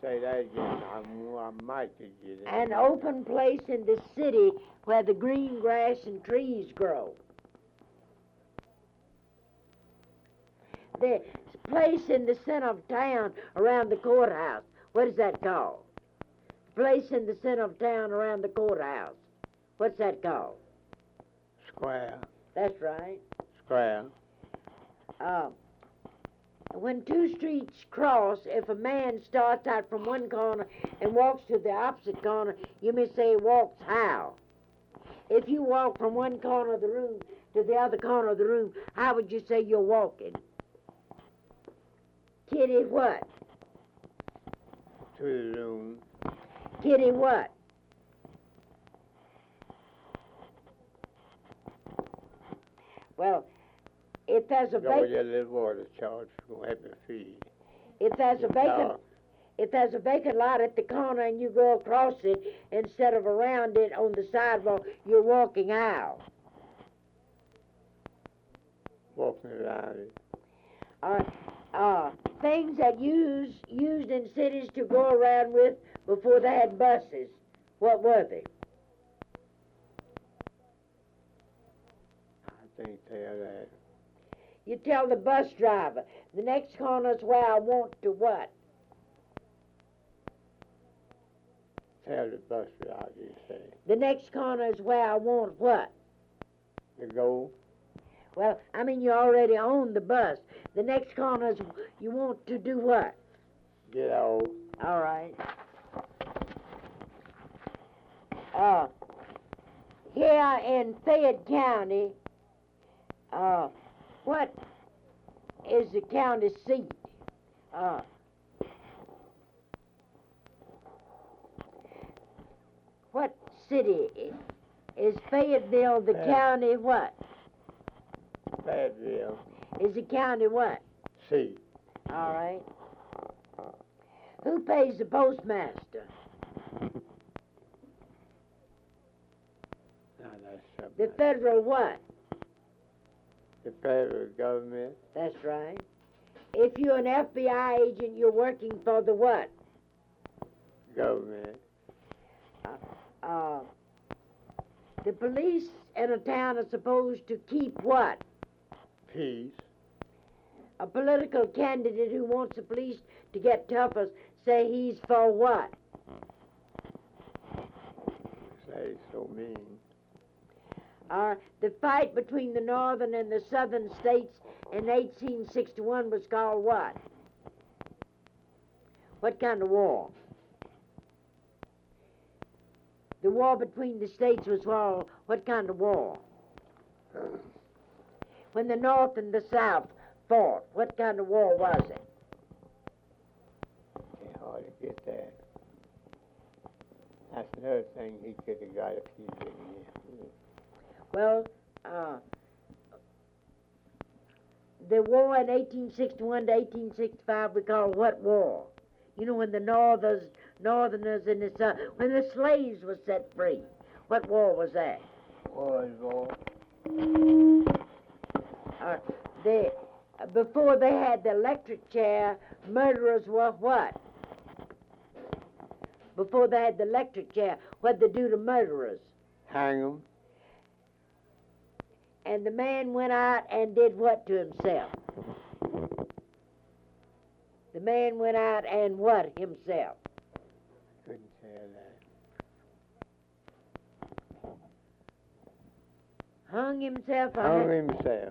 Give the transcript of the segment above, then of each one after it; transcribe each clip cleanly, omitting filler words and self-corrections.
Say that again. I might could get it. An open place in the city where the green grass and trees grow. The place in the center of town around the courthouse. What is that called? Place in the center of town around the courthouse. What's that called? Square. That's right. Square. When two streets cross, if a man starts out from one corner and walks to the opposite corner, you may say walks how? If you walk from one corner of the room to the other corner of the room, how would you say you're walking? Kitty what? To the room. Kitty what? Well, if there's a Go with your little water charge. Go have to feed. if there's a vacant lot at the corner and you go across it instead of around it on the sidewalk, you're walking out. Walking around it. Things that used in cities to go around with before they had buses. What were they? I think they're that. You tell the bus driver, the next corner's where I want to what? Tell the bus driver, you say. The next corner is where I want what? To go. Well, I mean, you already own the bus. The next corner is you want to do what? Get out. All right. Here in Fayette County, what is the county seat? What city is Fayetteville the county what? Fayetteville. Is the county what? Seat. All right. Who pays the postmaster? Now that's something. The federal what? The federal government. That's right. If you're an FBI agent, you're working for the what? Government. The police in a town are supposed to keep what? Peace. A political candidate who wants the police to get tougher say he's for what? Say so mean. The fight between the northern and the southern states in 1861 was called what? What kind of war? The war between the states was called what kind of war? When the North and the South fought, what kind of war was it? It's hard to get that. That's another thing he could have got if he didn't. Well, the war in 1861 to 1865 we call what war? You know, when the Northerners and the South, when the slaves were set free. What war was that? War. Before they had the electric chair, murderers were what? Before they had the electric chair, what'd they do to murderers? Hang 'em. And the man went out and did what to himself? The man went out and what himself? Couldn't tell that. Hung himself? Hung himself.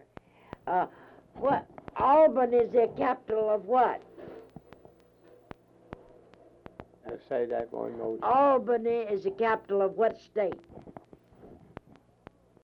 What? Auburn is the capital of what? I say that one more time. Albany is the capital of what state?